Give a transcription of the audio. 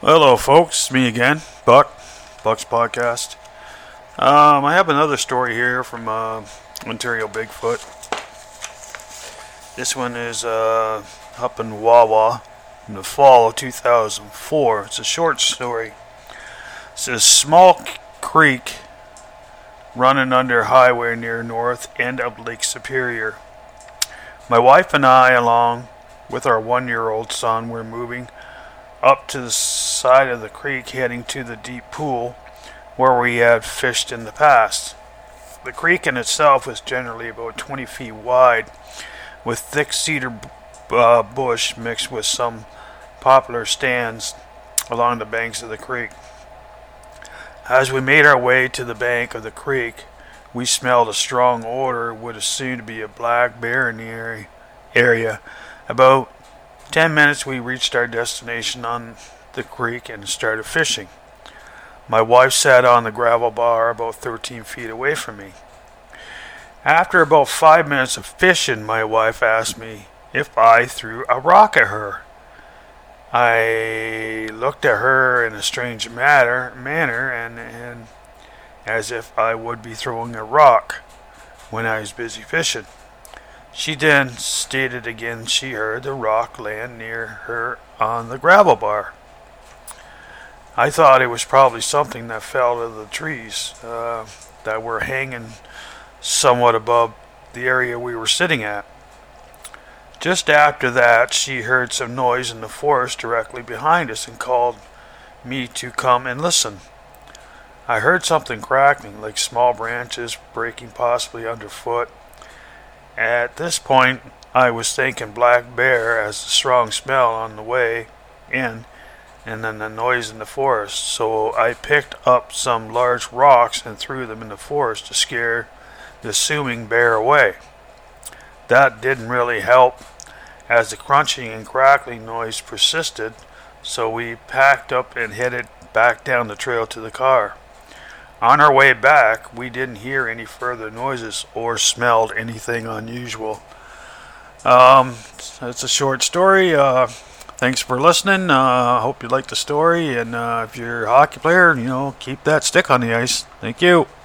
Hello, folks. Me again, Buck's Podcast. I have another story here from Ontario Bigfoot. This one is up in Wawa in the fall of 2004. It's a short story. It's a small creek running under a highway near north end of Lake Superior. My wife and I, along with our 1-year-old son, were moving up to the side of the creek heading to the deep pool where we had fished in the past. The creek in itself was generally about 20 feet wide with thick cedar bush mixed with some poplar stands along the banks of the creek. As we made our way to the bank of the creek, we smelled a strong odor would assume to be a black bear in the area. About 10 minutes we reached our destination on the creek and started fishing. My wife sat on the gravel bar about 13 feet away from me. After about 5 minutes of fishing, my wife asked me if I threw a rock at her. I looked at her in a strange manner and as if I would be throwing a rock when I was busy fishing. She then stated again she heard the rock land near her on the gravel bar. I thought it was probably something that fell out of the trees that were hanging somewhat above the area we were sitting at. Just after that, she heard some noise in the forest directly behind us and called me to come and listen. I heard something crackling, like small branches breaking possibly underfoot. At this point, I was thinking black bear as the strong smell on the way in and then the noise in the forest. So I picked up some large rocks and threw them in the forest to scare the assuming bear away. That didn't really help as the crunching and crackling noise persisted, so we packed up and headed back down the trail to the car. On our way back, we didn't hear any further noises or smelled anything unusual. It's a short story. Thanks for listening. I hope you liked the story. And if you're a hockey player, keep that stick on the ice. Thank you.